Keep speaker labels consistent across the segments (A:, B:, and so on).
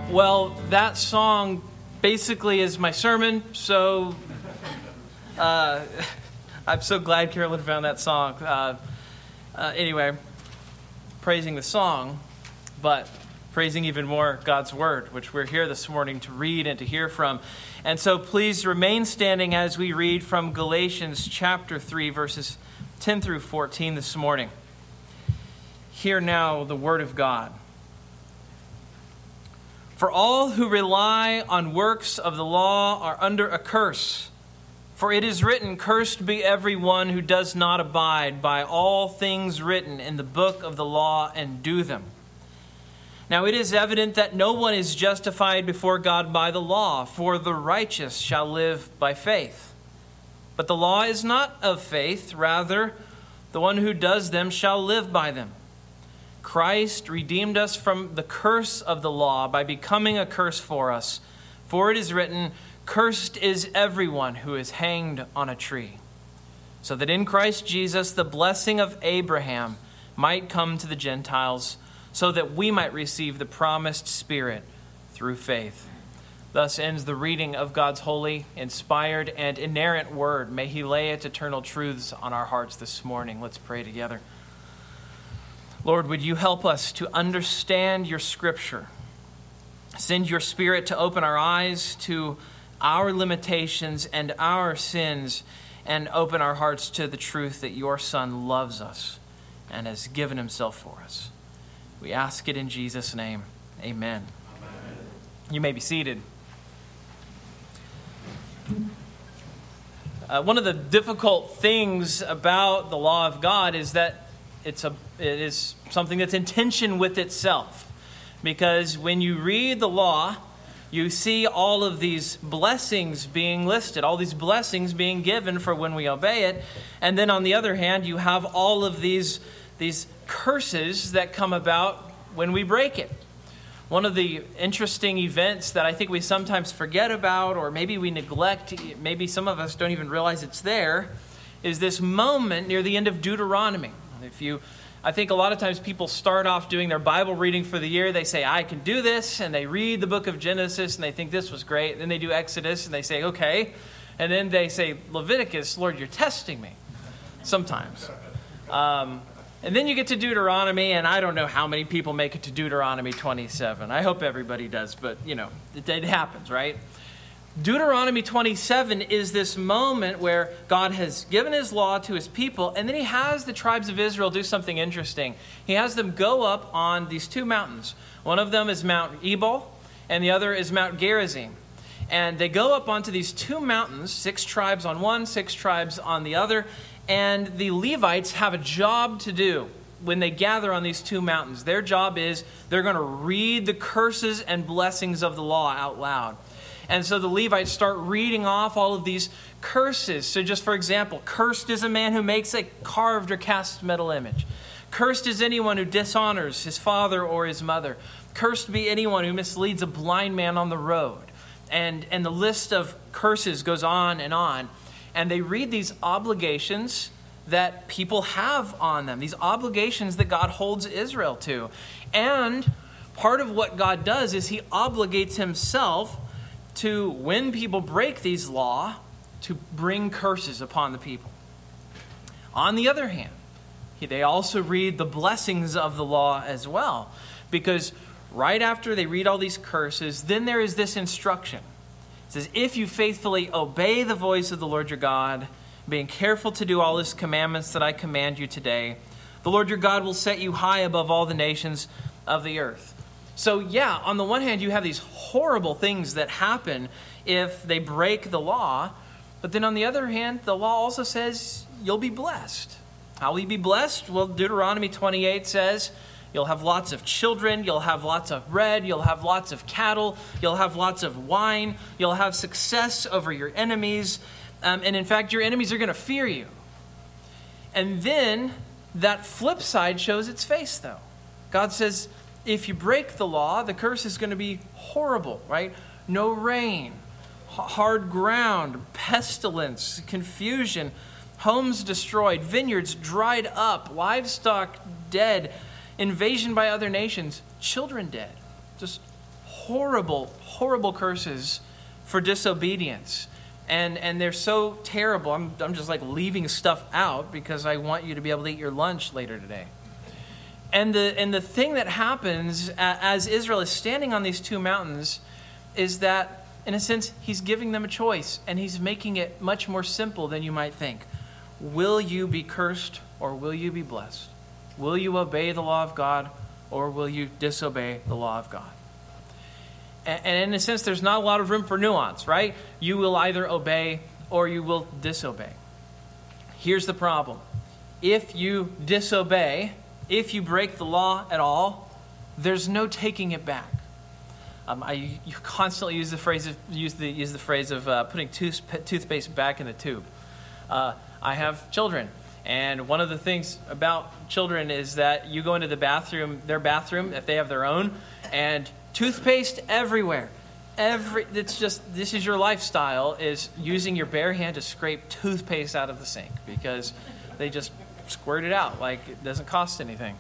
A: Well, that song basically is my sermon, so I'm so glad Carolyn found that song. Anyway, praising the song, but praising even more God's Word, which we're here this morning to read and to hear from. And so please remain standing as we read from Galatians chapter 3, verses 10 through 14 this morning. Hear now the Word of God. For all who rely on works of the law are under a curse. For it is written, "Cursed be everyone who does not abide by all things written in the book of the law and do them." Now it is evident that no one is justified before God by the law, for the righteous shall live by faith. But the law is not of faith, rather, the one who does them shall live by them. Christ redeemed us from the curse of the law by becoming a curse for us. For it is written, "Cursed is everyone who is hanged on a tree," so that in Christ Jesus the blessing of Abraham might come to the Gentiles, so that we might receive the promised Spirit through faith. Thus ends the reading of God's holy, inspired, and inerrant word. May He lay its eternal truths on our hearts this morning. Let's pray together. Lord, would you help us to understand your Scripture? Send your Spirit to open our eyes to our limitations and our sins, and open our hearts to the truth that your Son loves us and has given himself for us. We ask it in Jesus' name. Amen. Amen. You may be seated. One of the difficult things about the law of God is that it is something that's in tension with itself. Because when you read the law, you see all of these blessings being listed, all these blessings being given for when we obey it. And then on the other hand, you have all of these curses that come about when we break it. One of the interesting events that I think we sometimes forget about, or maybe we neglect, maybe some of us don't even realize it's there, is this moment near the end of Deuteronomy. I think a lot of times people start off doing their Bible reading for the year. They say, I can do this, and they read the book of Genesis, and they think this was great. Then they do Exodus, and they say, okay. And then they say, Leviticus, Lord, you're testing me. Sometimes. And then you get to Deuteronomy, and I don't know how many people make it to Deuteronomy 27. I hope everybody does, but, it happens, right? Deuteronomy 27 is this moment where God has given his law to his people, and then he has the tribes of Israel do something interesting. He has them go up on these two mountains. One of them is Mount Ebal, and the other is Mount Gerizim. And they go up onto these two mountains, 6 tribes on one, 6 tribes on the other, and the Levites have a job to do when they gather on these two mountains. Their job is they're going to read the curses and blessings of the law out loud. And so the Levites start reading off all of these curses. So just for example, cursed is a man who makes a carved or cast metal image. Cursed is anyone who dishonors his father or his mother. Cursed be anyone who misleads a blind man on the road. And the list of curses goes on. And they read these obligations that people have on them, these obligations that God holds Israel to. And part of what God does is he obligates himself to, when people break these law, to bring curses upon the people. On the other hand, they also read the blessings of the law as well. Because right after they read all these curses, then there is this instruction. It says, if you faithfully obey the voice of the Lord your God, being careful to do all his commandments that I command you today, the Lord your God will set you high above all the nations of the earth. So yeah, on the one hand, you have these horrible things that happen if they break the law. But then on the other hand, the law also says you'll be blessed. How will you be blessed? Well, Deuteronomy 28 says you'll have lots of children, you'll have lots of bread, you'll have lots of cattle, you'll have lots of wine, you'll have success over your enemies. And in fact, your enemies are going to fear you. And then that flip side shows its face, though. God says, if you break the law, the curse is going to be horrible, right? No rain, hard ground, pestilence, confusion, homes destroyed, vineyards dried up, livestock dead, invasion by other nations, children dead. Just horrible, horrible curses for disobedience. And they're so terrible. I'm just like leaving stuff out because I want you to be able to eat your lunch later today. And the thing that happens as Israel is standing on these two mountains is that, in a sense, he's giving them a choice, and he's making it much more simple than you might think. Will you be cursed or will you be blessed? Will you obey the law of God or will you disobey the law of God? And in a sense, there's not a lot of room for nuance, right? You will either obey or you will disobey. Here's the problem. If you disobey, if you break the law at all, there's no taking it back. You constantly use the phrase of putting toothpaste back in the tube. I have children, and one of the things about children is that you go into their bathroom, if they have their own, and toothpaste everywhere. This is your lifestyle, is using your bare hand to scrape toothpaste out of the sink because they just squirt it out like it doesn't cost anything.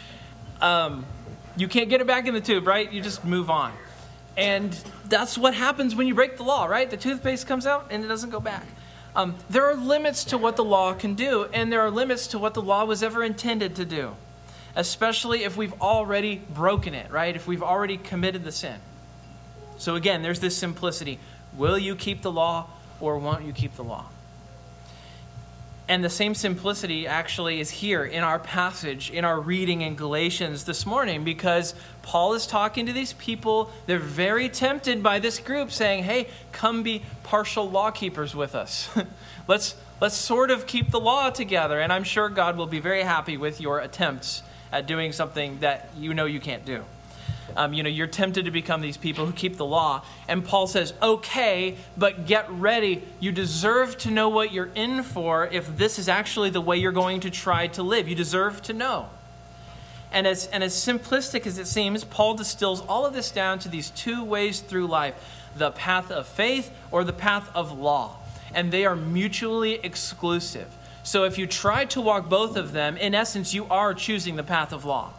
A: You can't get it back in the tube, right? You just move on. And that's what happens when you break the law, right? The toothpaste comes out and it doesn't go back. There are limits to what the law can do, and there are limits to what the law was ever intended to do, especially if we've already broken it, right? If we've already committed the sin. So again, there's this simplicity. Will you keep the law or won't you keep the law? And the same simplicity actually is here in our passage, in our reading in Galatians this morning, because Paul is talking to these people. They're very tempted by this group saying, hey, come be partial law keepers with us. Let's sort of keep the law together. And I'm sure God will be very happy with your attempts at doing something that you know you can't do. You're tempted to become these people who keep the law. And Paul says, okay, but get ready. You deserve to know what you're in for if this is actually the way you're going to try to live. You deserve to know. And as simplistic as it seems, Paul distills all of this down to these two ways through life: the path of faith or the path of law. And they are mutually exclusive. So if you try to walk both of them, in essence, you are choosing the path of law.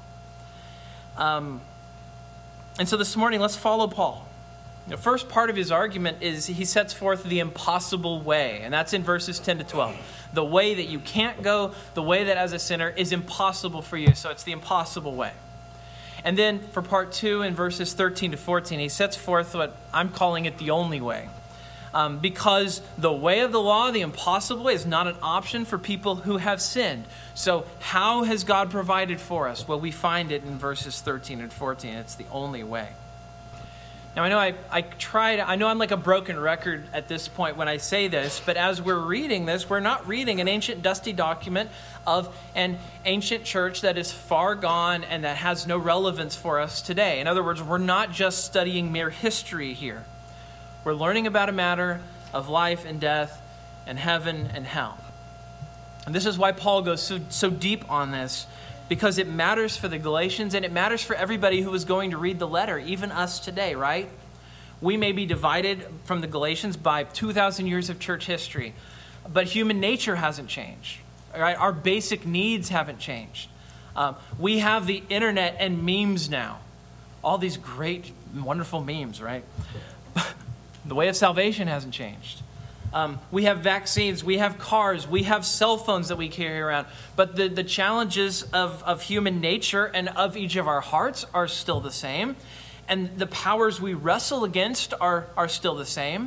A: And so this morning, let's follow Paul. The first part of his argument is he sets forth the impossible way, and that's in verses 10 to 12. The way that you can't go, the way that as a sinner is impossible for you. So it's the impossible way. And then for part 2 in verses 13 to 14, he sets forth what I'm calling it the only way. Because the way of the law, the impossible way, is not an option for people who have sinned. So how has God provided for us? Well, we find it in verses 13 and 14. It's the only way. Now, I know I know I'm like a broken record at this point when I say this, but as we're reading this, we're not reading an ancient dusty document of an ancient church that is far gone and that has no relevance for us today. In other words, we're not just studying mere history here. We're learning about a matter of life and death and heaven and hell. And this is why Paul goes so deep on this, because it matters for the Galatians and it matters for everybody who is going to read the letter, even us today, right? We may be divided from the Galatians by 2,000 years of church history, but human nature hasn't changed, right? Our basic needs haven't changed. We have the internet and memes now. All these great, wonderful memes, right? The way of salvation hasn't changed. We have vaccines, we have cars, we have cell phones that we carry around. But the challenges of human nature and of each of our hearts are still the same. And the powers we wrestle against are still the same.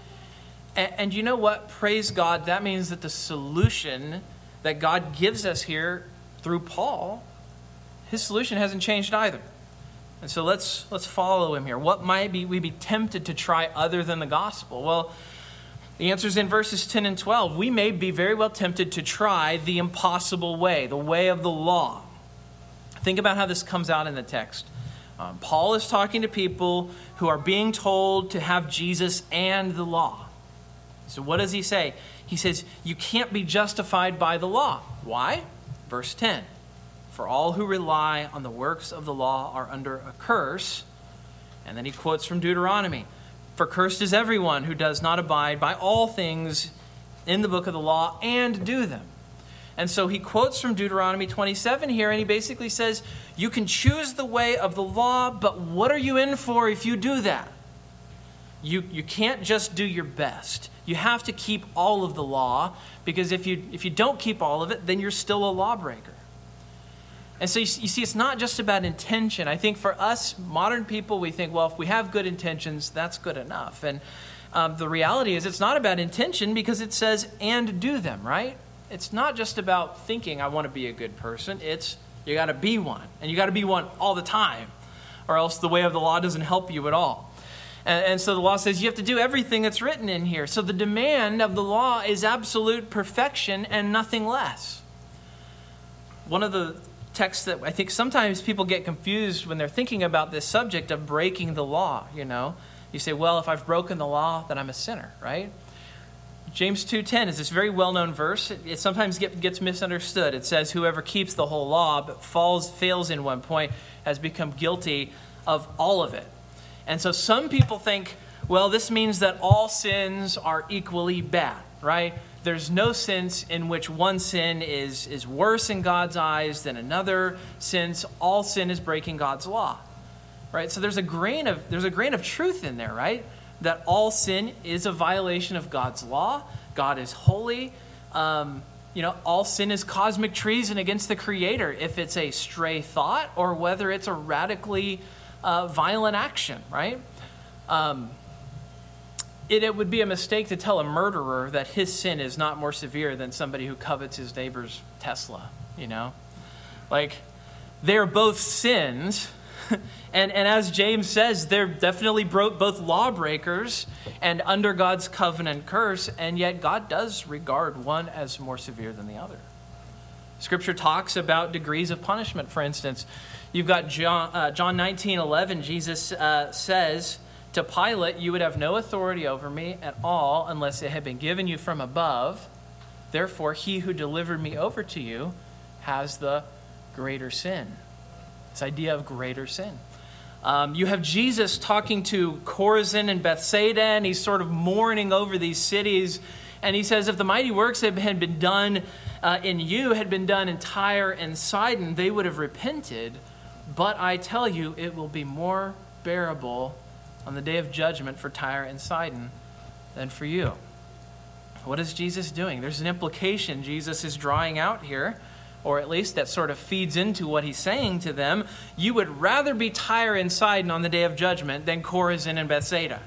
A: And you know what? Praise God, that means that the solution that God gives us here through Paul, his solution hasn't changed either. And so let's follow him here. What might we be tempted to try other than the gospel? Well, the answer is in verses 10 and 12. We may be very well tempted to try the impossible way, the way of the law. Think about how this comes out in the text. Paul is talking to people who are being told to have Jesus and the law. So what does he say? He says, you can't be justified by the law. Why? Verse 10. For all who rely on the works of the law are under a curse. And then he quotes from Deuteronomy. For cursed is everyone who does not abide by all things in the book of the law and do them. And so he quotes from Deuteronomy 27 here, and he basically says, you can choose the way of the law, but what are you in for if you do that? You can't just do your best. You have to keep all of the law, because if you don't keep all of it, then you're still a lawbreaker. And so you see, it's not just about intention. I think for us modern people, we think, well, if we have good intentions, that's good enough. And the reality is it's not about intention, because it says, and do them, right? It's not just about thinking, I want to be a good person. It's, you got to be one. And you got to be one all the time, or else the way of the law doesn't help you at all. And so the law says you have to do everything that's written in here. So the demand of the law is absolute perfection and nothing less. One of the texts that I think sometimes people get confused when they're thinking about this subject of breaking the law, You say, well, if I've broken the law, then I'm a sinner, right? James 2:10 is this very well-known verse. It sometimes gets misunderstood. It says, whoever keeps the whole law but fails in one point has become guilty of all of it. And so some people think, well, this means that all sins are equally bad, right? There's no sense in which one sin is worse in God's eyes than another, since all sin is breaking God's law, right? So there's a grain of truth in there, right? That all sin is a violation of God's law. God is holy. All sin is cosmic treason against the Creator, if it's a stray thought or whether it's a radically violent action, right? It would be a mistake to tell a murderer that his sin is not more severe than somebody who covets his neighbor's Tesla, Like, they're both sins. And as James says, they're definitely both lawbreakers and under God's covenant curse, and yet God does regard one as more severe than the other. Scripture talks about degrees of punishment, for instance. You've got John 19:11. Jesus says to Pilate, you would have no authority over me at all unless it had been given you from above. Therefore, he who delivered me over to you has the greater sin. This idea of greater sin. You have Jesus talking to Chorazin and Bethsaida, and he's sort of mourning over these cities. And he says, if the mighty works that had been done in you had been done in Tyre and Sidon, they would have repented. But I tell you, it will be more bearable on the day of judgment for Tyre and Sidon than for you. What is Jesus doing? There's an implication Jesus is drawing out here, or at least that sort of feeds into what he's saying to them. You would rather be Tyre and Sidon on the day of judgment than Chorazin and Bethsaida.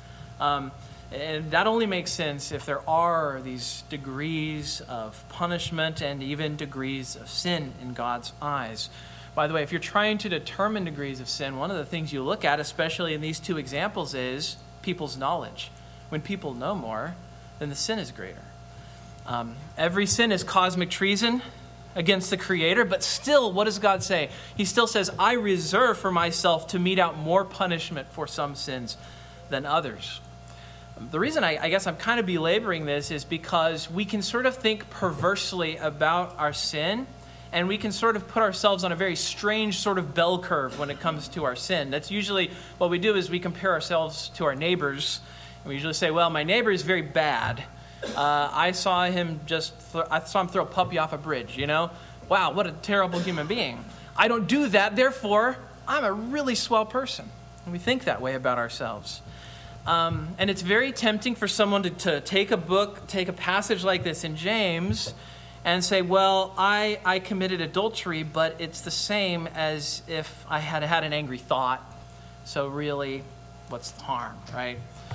A: And that only makes sense if there are these degrees of punishment and even degrees of sin in God's eyes. By the way, if you're trying to determine degrees of sin, one of the things you look at, especially in these two examples, is people's knowledge. When people know more, then the sin is greater. Every sin is cosmic treason against the Creator, but still, what does God say? He still says, I reserve for myself to mete out more punishment for some sins than others. The reason I guess I'm kind of belaboring this is because we can sort of think perversely about our sin, and we can sort of put ourselves on a very strange sort of bell curve when it comes to our sin. That's usually what we do, is we compare ourselves to our neighbors. And we usually say, well, my neighbor is very bad. I saw him throw a puppy off a bridge, Wow, what a terrible human being. I don't do that, therefore, I'm a really swell person. And we think that way about ourselves. And it's very tempting for someone to take a passage like this in James and say, well, I committed adultery, but it's the same as if I had had an angry thought. So really, what's the harm, right?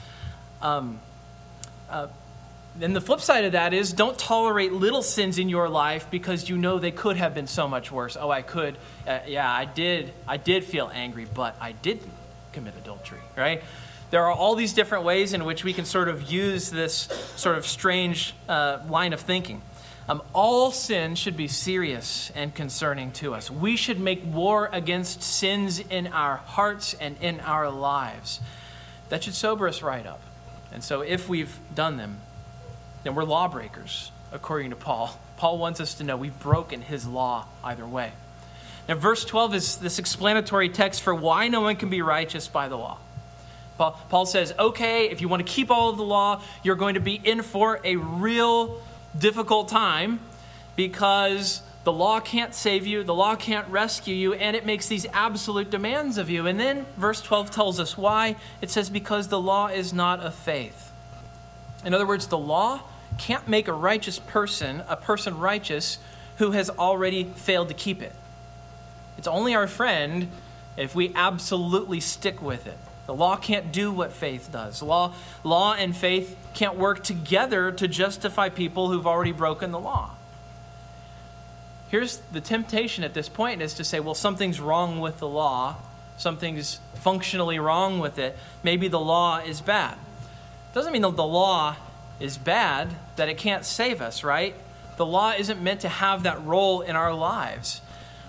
A: Then the flip side of that is, don't tolerate little sins in your life because they could have been so much worse. Oh, I could. I did feel angry, but I didn't commit adultery, right? There are all these different ways in which we can sort of use this sort of strange line of thinking. All sin should be serious and concerning to us. We should make war against sins in our hearts and in our lives. That should sober us right up. And so if we've done them, then we're lawbreakers, according to Paul. Paul wants us to know we've broken his law either way. Now, verse 12 is this explanatory text for why no one can be righteous by the law. Paul says, okay, if you want to keep all of the law, you're going to be in for a real difficult time. because the law can't save you, the law can't rescue you, and it makes these absolute demands of you. And then verse 12 tells us why. It says, because the law is not of faith. In other words, the law can't make a person righteous who has already failed to keep it. It's only our friend if we absolutely stick with it. The law can't do what faith does. Law and faith can't work together to justify people who've already broken the law. Here's the temptation at this point is to say, well, something's wrong with the law. Something's functionally wrong with it. Maybe the law is bad. Doesn't mean that the law is bad, that it can't save us, right? The law isn't meant to have that role in our lives.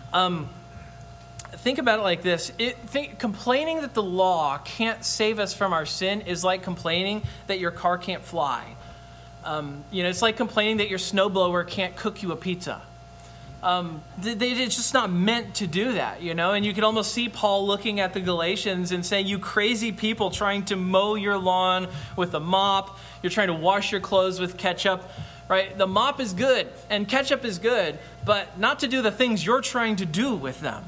A: Think about it like this. Complaining that the law can't save us from our sin is like complaining that your car can't fly. It's like complaining that your snowblower can't cook you a pizza. It's just not meant to do that, And you can almost see Paul looking at the Galatians and saying, you crazy people trying to mow your lawn with a mop. You're trying to wash your clothes with ketchup, right? The mop is good and ketchup is good, but not to do the things you're trying to do with them.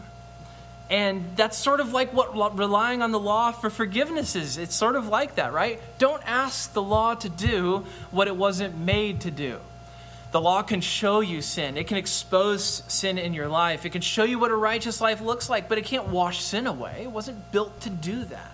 A: And that's sort of like what relying on the law for forgiveness is. It's sort of like that, right? Don't ask the law to do what it wasn't made to do. The law can show you sin. It can expose sin in your life. It can show you what a righteous life looks like, but it can't wash sin away. It wasn't built to do that.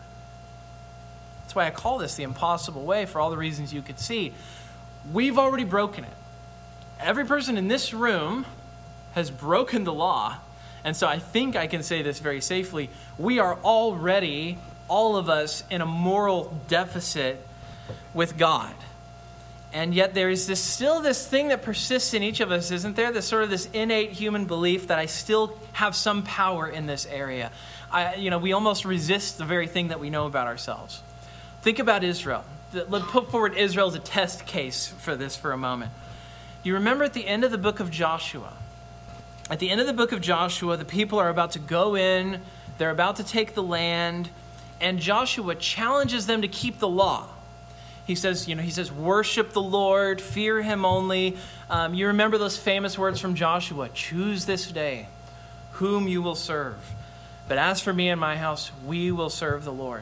A: That's why I call this the impossible way for all the reasons you could see. We've already broken it. Every person in this room has broken the law. And so I think I can say this very safely. We are already, all of us, in a moral deficit with God. And yet there is still this thing that persists in each of us, isn't there? This innate human belief that I still have some power in this area. We almost resist the very thing that we know about ourselves. Think about Israel. Let's put forward Israel as a test case for this for a moment. You remember at the end of the book of Joshua? At the end of the book of Joshua, the people are about to go in. They're about to take the land. And Joshua challenges them to keep the law. He says, worship the Lord, fear him only. You remember those famous words from Joshua, choose this day whom you will serve. But as for me and my house, we will serve the Lord.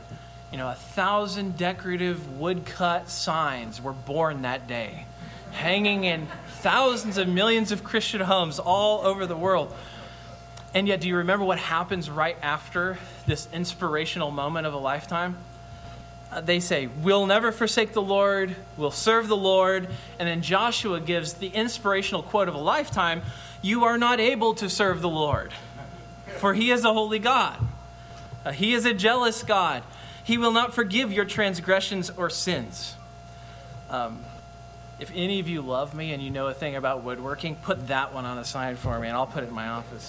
A: 1,000 decorative woodcut signs were born that day, hanging in thousands of millions of Christian homes all over the world. And yet, do you remember what happens right after this inspirational moment of a lifetime? They say, we'll never forsake the Lord, we'll serve the Lord. And then Joshua gives the inspirational quote of a lifetime, you are not able to serve the Lord, for he is a holy God. He is a jealous God. He will not forgive your transgressions or sins. If any of you love me and you know a thing about woodworking, put that one on a sign for me and I'll put it in my office.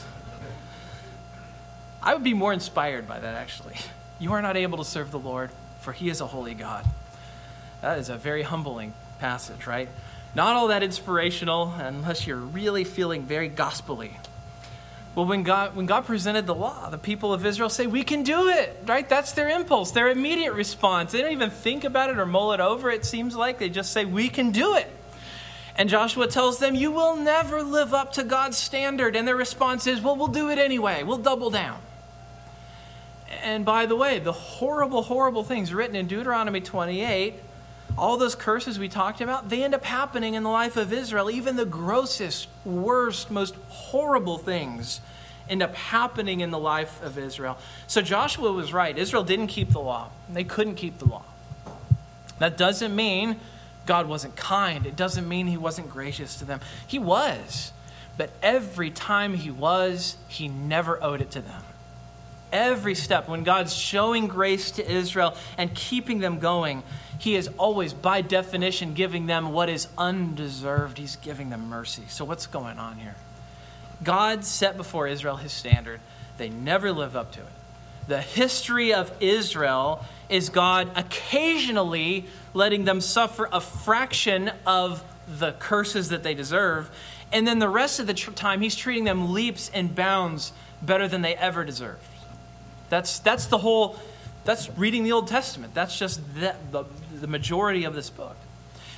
A: I would be more inspired by that, actually. You are not able to serve the Lord, for he is a holy God. That is a very humbling passage, right? Not all that inspirational unless you're really feeling very gospel-y. Well, when God presented the law, the people of Israel say, we can do it, right? That's their impulse, their immediate response. They don't even think about it or mull it over, it seems like. They just say, we can do it. And Joshua tells them, you will never live up to God's standard. And their response is, well, we'll do it anyway. We'll double down. And by the way, the horrible, horrible things written in Deuteronomy 28, all those curses we talked about, they end up happening in the life of Israel. Even the grossest, worst, most horrible things end up happening in the life of Israel. So Joshua was right. Israel didn't keep the law. They couldn't keep the law. That doesn't mean God wasn't kind. It doesn't mean he wasn't gracious to them. He was. But every time he was, he never owed it to them. Every step, when God's showing grace to Israel and keeping them going, he is always, by definition, giving them what is undeserved. He's giving them mercy. So what's going on here? God set before Israel his standard. They never live up to it. The history of Israel is God occasionally letting them suffer a fraction of the curses that they deserve. And then the rest of the time, he's treating them leaps and bounds better than they ever deserved. That's reading the Old Testament. That's just the majority of this book.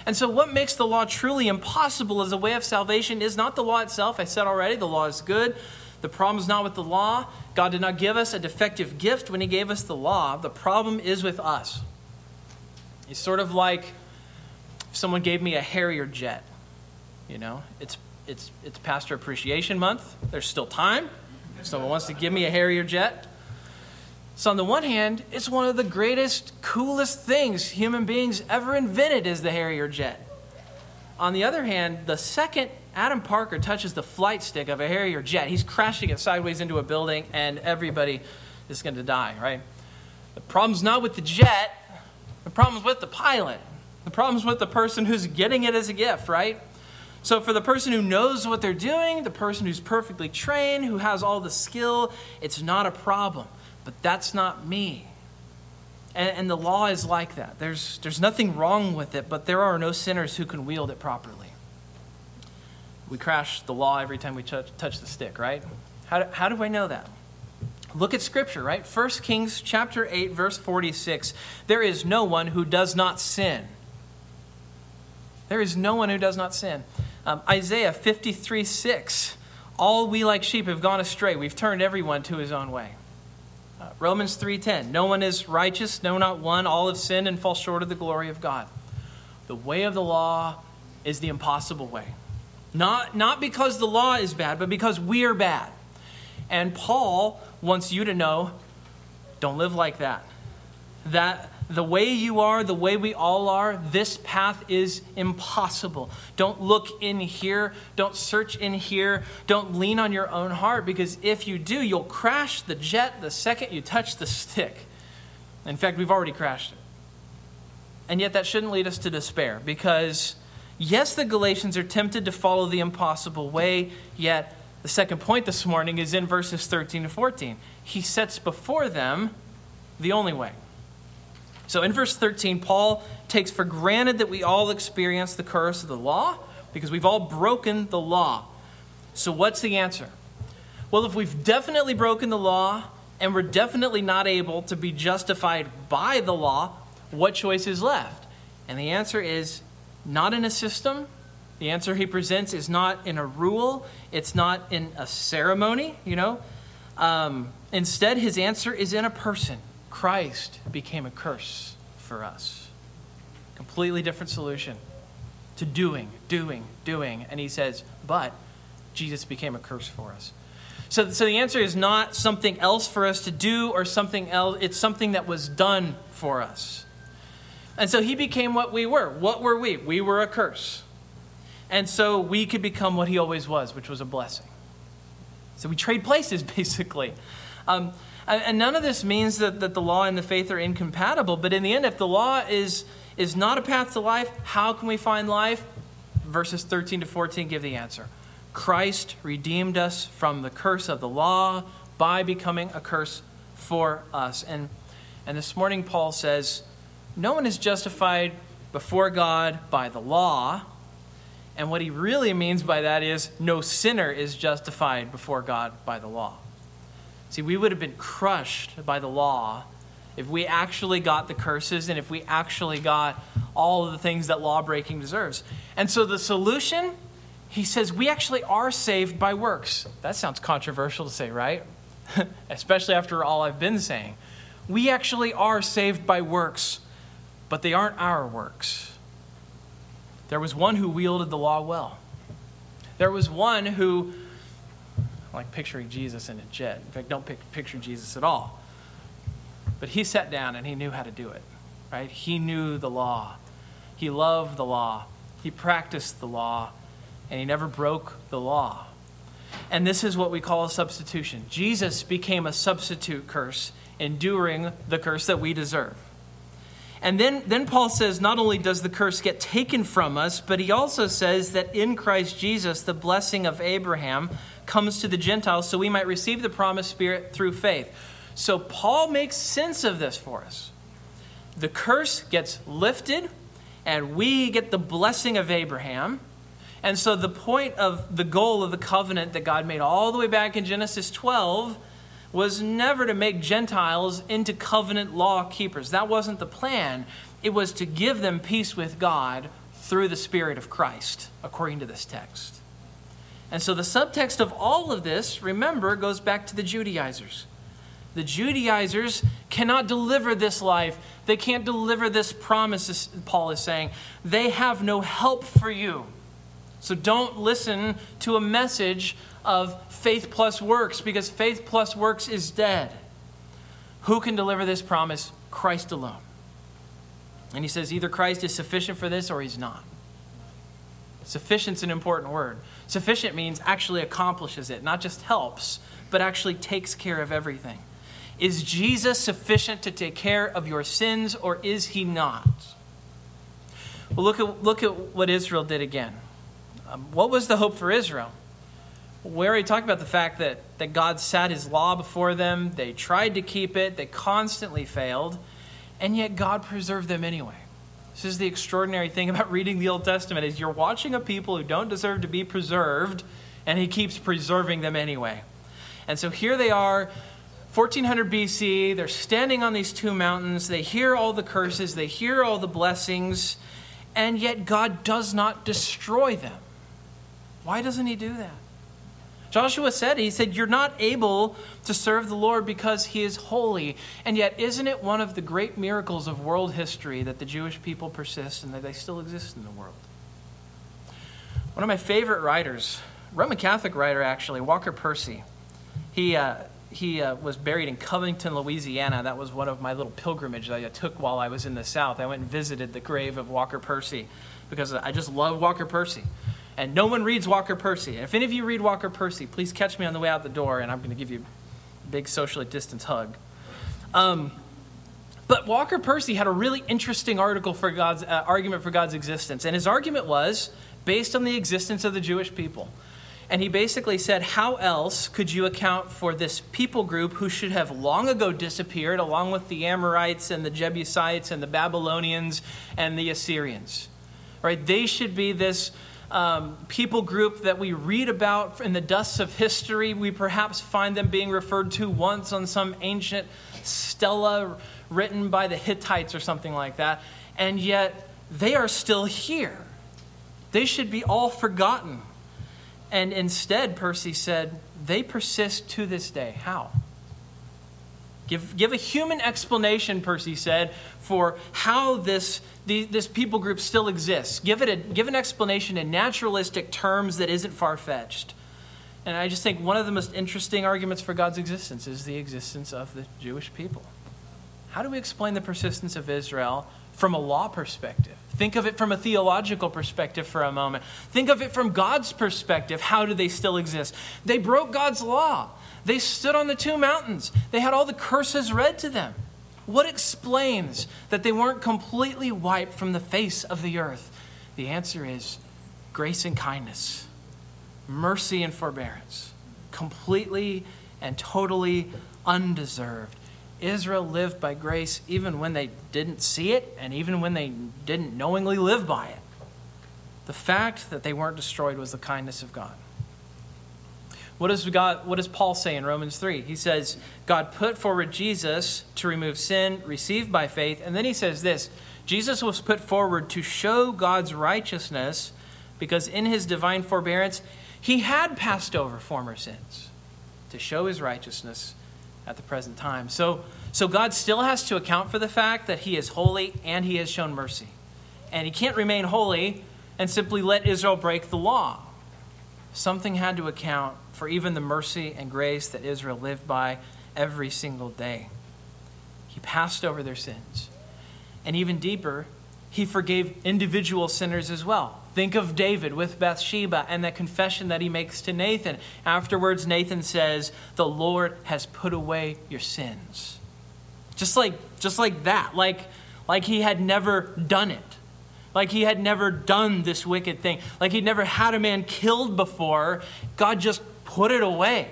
A: And so what makes the law truly impossible as a way of salvation is not the law itself. I said already, the law is good. The problem is not with the law. God did not give us a defective gift when he gave us the law. The problem is with us. It's sort of like if someone gave me a Harrier jet. You know, it's Pastor Appreciation Month. There's still time. If someone wants to give me a Harrier jet. So on the one hand, it's one of the greatest, coolest things human beings ever invented is the Harrier jet. On the other hand, the second Adam Parker touches the flight stick of a Harrier jet, he's crashing it sideways into a building and everybody is going to die, right? The problem's not with the jet. The problem's with the pilot. The problem's with the person who's getting it as a gift, right? So for the person who knows what they're doing, the person who's perfectly trained, who has all the skill, it's not a problem. But that's not me. And the law is like that. There's nothing wrong with it, but there are no sinners who can wield it properly. We crash the law every time we touch the stick, right? How do I know that? Look at Scripture, right? 1 Kings chapter 8, verse 46. There is no one who does not sin. There is no one who does not sin. Isaiah 53:6. All we like sheep have gone astray. We've turned everyone to his own way. Romans 3:10. No one is righteous, no, not one. All have sinned and fall short of the glory of God. The way of the law is the impossible way. Not because the law is bad, but because we are bad. And Paul wants you to know, don't live like that. That the way you are, the way we all are, this path is impossible. Don't look in here. Don't search in here. Don't lean on your own heart, because if you do, you'll crash the jet the second you touch the stick. In fact, we've already crashed it. And yet that shouldn't lead us to despair, because yes, the Galatians are tempted to follow the impossible way, yet the second point this morning is in verses 13 to 14. He sets before them the only way. So in verse 13, Paul takes for granted that we all experience the curse of the law because we've all broken the law. So what's the answer? Well, if we've definitely broken the law and we're definitely not able to be justified by the law, what choice is left? And the answer is not in a system. The answer he presents is not in a rule. It's not in a ceremony, Instead, his answer is in a person. Christ became a curse for us. Completely different solution to doing. And he says, but Jesus became a curse for us. So the answer is not something else for us to do or something else. It's something that was done for us. And so he became what we were. What were we? We were a curse. And so we could become what he always was, which was a blessing. So we trade places, basically. And none of this means that the law and the faith are incompatible. But in the end, if the law is not a path to life, how can we find life? Verses 13 to 14 give the answer. Christ redeemed us from the curse of the law by becoming a curse for us. And this morning, Paul says, no one is justified before God by the law. And what he really means by that is no sinner is justified before God by the law. See, we would have been crushed by the law if we actually got the curses and if we actually got all of the things that law breaking deserves. And so the solution, he says, we actually are saved by works. That sounds controversial to say, right? Especially after all I've been saying. We actually are saved by works, but they aren't our works. There was one who wielded the law well. There was one who, like picturing Jesus in a jet. In fact, don't picture Jesus at all. But he sat down and he knew how to do it, right? He knew the law. He loved the law. He practiced the law, and he never broke the law. And this is what we call a substitution. Jesus became a substitute curse, enduring the curse that we deserve. And then Paul says not only does the curse get taken from us, but he also says that in Christ Jesus, the blessing of Abraham comes to the Gentiles so we might receive the promised Spirit through faith. So Paul makes sense of this for us. The curse gets lifted and we get the blessing of Abraham. And so the point of the goal of the covenant that God made all the way back in Genesis 12 was never to make Gentiles into covenant law keepers. That wasn't the plan. It was to give them peace with God through the Spirit of Christ, according to this text. And so the subtext of all of this, remember, goes back to the Judaizers. The Judaizers cannot deliver this life. They can't deliver this promise, Paul is saying. They have no help for you. So don't listen to a message of faith plus works, because faith plus works is dead. Who can deliver this promise? Christ alone. And he says either Christ is sufficient for this or he's not. Sufficient's an important word. Sufficient means actually accomplishes it, not just helps, but actually takes care of everything. Is Jesus sufficient to take care of your sins, or is he not? Well, look at what Israel did again. What was the hope for Israel? We already talked about the fact that God sat his law before them. They tried to keep it. They constantly failed. And yet God preserved them anyway. This is the extraordinary thing about reading the Old Testament, is you're watching a people who don't deserve to be preserved, and he keeps preserving them anyway. And so here they are, 1400 BC. They're standing on these two mountains. They hear all the curses. They hear all the blessings. And yet God does not destroy them. Why doesn't he do that? Joshua said, you're not able to serve the Lord because he is holy. And yet, isn't it one of the great miracles of world history that the Jewish people persist and that they still exist in the world? One of my favorite writers, Roman Catholic writer actually, Walker Percy, he was buried in Covington, Louisiana. That was one of my little pilgrimages that I took while I was in the South. I went and visited the grave of Walker Percy because I just love Walker Percy. And no one reads Walker Percy. And if any of you read Walker Percy, please catch me on the way out the door, and I'm going to give you a big socially distanced hug. But Walker Percy had a really interesting argument for God's existence. And his argument was based on the existence of the Jewish people. And he basically said, how else could you account for this people group who should have long ago disappeared, along with the Amorites and the Jebusites and the Babylonians and the Assyrians? Right? They should be this people group that we read about in the dust of history. We perhaps find them being referred to once on some ancient stela written by the Hittites or something like that. And yet they are still here. They should be all forgotten. And instead, Percy said, they persist to this day. How? Give a human explanation, Percy said, for how this people group still exists. Give an explanation in naturalistic terms that isn't far-fetched. And I just think one of the most interesting arguments for God's existence is the existence of the Jewish people. How do we explain the persistence of Israel from a law perspective? Think of it from a theological perspective for a moment. Think of it from God's perspective. How do they still exist? They broke God's law. They stood on the two mountains. They had all the curses read to them. What explains that they weren't completely wiped from the face of the earth? The answer is grace and kindness, mercy and forbearance, completely and totally undeserved. Israel lived by grace even when they didn't see it and even when they didn't knowingly live by it. The fact that they weren't destroyed was the kindness of God. What does Paul say in Romans 3? He says, God put forward Jesus to remove sin, received by faith. And then he says this, Jesus was put forward to show God's righteousness because in his divine forbearance, he had passed over former sins to show his righteousness at the present time. So God still has to account for the fact that he is holy and he has shown mercy. And he can't remain holy and simply let Israel break the law. Something had to account for even the mercy and grace that Israel lived by every single day. He passed over their sins. And even deeper, he forgave individual sinners as well. Think of David with Bathsheba and that confession that he makes to Nathan. Afterwards, Nathan says, the Lord has put away your sins. Just like that. Like he had never done it. Like he had never done this wicked thing. Like he'd never had a man killed before. God just put it away.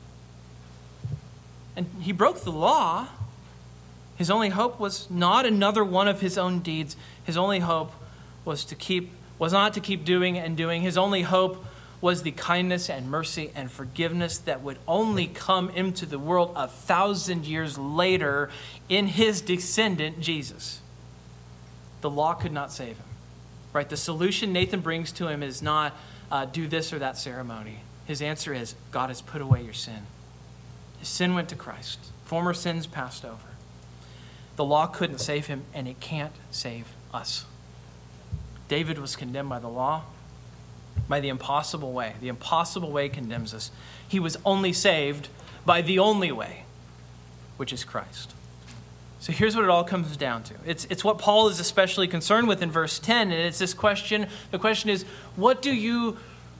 A: And he broke the law. His only hope was not another one of his own deeds. His only hope was not to keep doing and doing. His only hope was the kindness and mercy and forgiveness that would only come into the world 1,000 years later in his descendant, Jesus. The law could not save him. right? The solution Nathan brings to him is not do this or that ceremony. His answer is, God has put away your sin. His sin went to Christ. Former sins passed over. The law couldn't save him, and it can't save us. David was condemned by the law, by the impossible way. The impossible way condemns us. He was only saved by the only way, which is Christ. So here's what it all comes down to. It's what Paul is especially concerned with in verse 10, and it's this question. The question is, what do you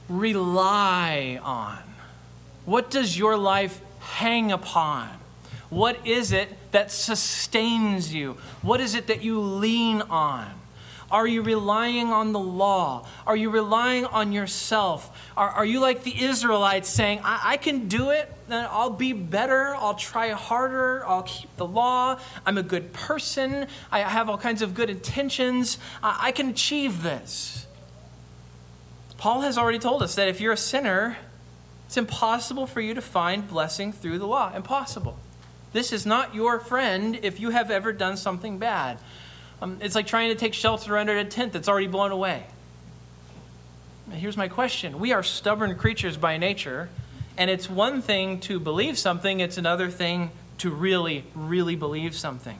A: rely on? What does your life hang upon? What is it that sustains you? What is it that you lean on? Are you relying on the law? Are you relying on yourself? Are you like the Israelites saying, I can do it, then I'll be better, I'll try harder, I'll keep the law, I'm a good person, I have all kinds of good intentions, I can achieve this. Paul has already told us that if you're a sinner, it's impossible for you to find blessing through the law. Impossible. This is not your friend if you have ever done something bad. It's like trying to take shelter under a tent that's already blown away. Here's my question. We are stubborn creatures by nature, and it's one thing to believe something, it's another thing to really, really believe something.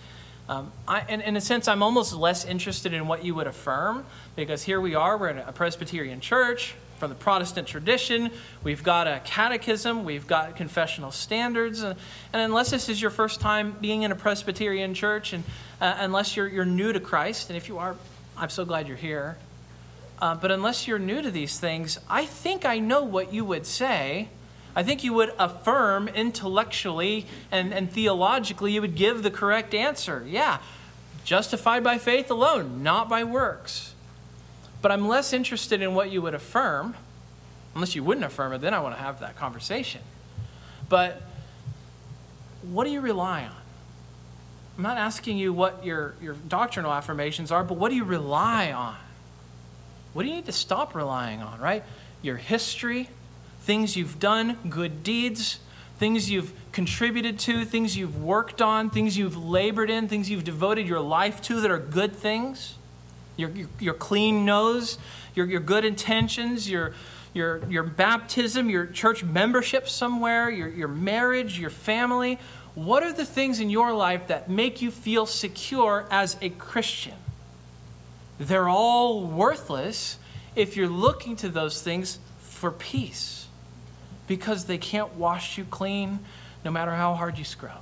A: In a sense, I'm almost less interested in what you would affirm, because here we are, we're in a Presbyterian church from the Protestant tradition. We've got a catechism, we've got confessional standards, and unless this is your first time being in a Presbyterian church, and unless you're new to Christ, and if you are, I'm so glad you're here, but unless you're new to these things, I think I know what you would say. I think you would affirm intellectually and theologically, you would give the correct answer. Yeah, justified by faith alone, not by works. But I'm less interested in what you would affirm, unless you wouldn't affirm it, then I want to have that conversation. But what do you rely on? I'm not asking you what your doctrinal affirmations are, but what do you rely on? What do you need to stop relying on, right? Your history, things you've done, good deeds, things you've contributed to, things you've worked on, things you've labored in, things you've devoted your life to that are good things. Your clean nose, your good intentions, your baptism, your church membership somewhere, your marriage, your family. What are the things in your life that make you feel secure as a Christian? They're all worthless if you're looking to those things for peace, because they can't wash you clean no matter how hard you scrub.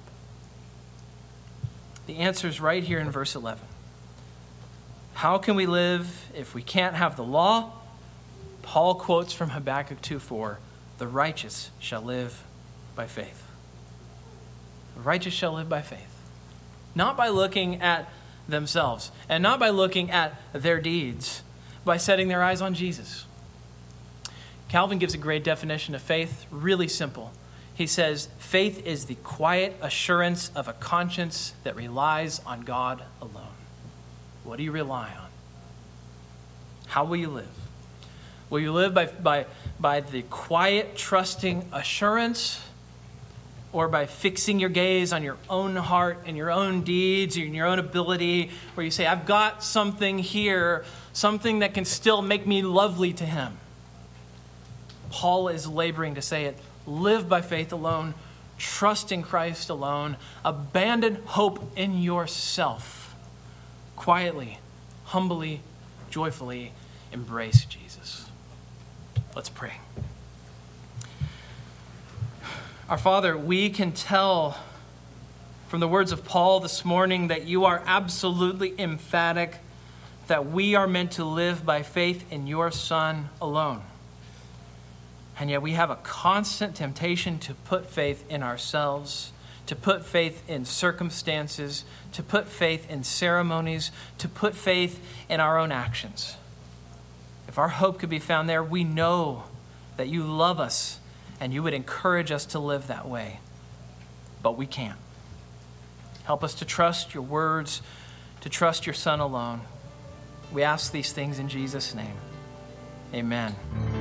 A: The answer is right here in verse 11. How can we live if we can't have the law? Paul quotes from Habakkuk 2:4, the righteous shall live by faith. The righteous shall live by faith. Not by looking at themselves and not by looking at their deeds, by setting their eyes on Jesus. Calvin gives a great definition of faith, really simple. He says, faith is the quiet assurance of a conscience that relies on God alone. What do you rely on? How will you live? Will you live by the quiet, trusting assurance, or by fixing your gaze on your own heart and your own deeds and your own ability, where you say, I've got something here, something that can still make me lovely to him? Paul is laboring to say it. Live by faith alone. Trust in Christ alone. Abandon hope in yourself. Quietly, humbly, joyfully embrace Jesus. Let's pray. Our Father, we can tell from the words of Paul this morning that you are absolutely emphatic that we are meant to live by faith in your Son alone. And yet we have a constant temptation to put faith in ourselves, to put faith in circumstances, to put faith in ceremonies, to put faith in our own actions. If our hope could be found there, we know that you love us and you would encourage us to live that way. But we can't. Help us to trust your words, to trust your Son alone. We ask these things in Jesus' name. Amen.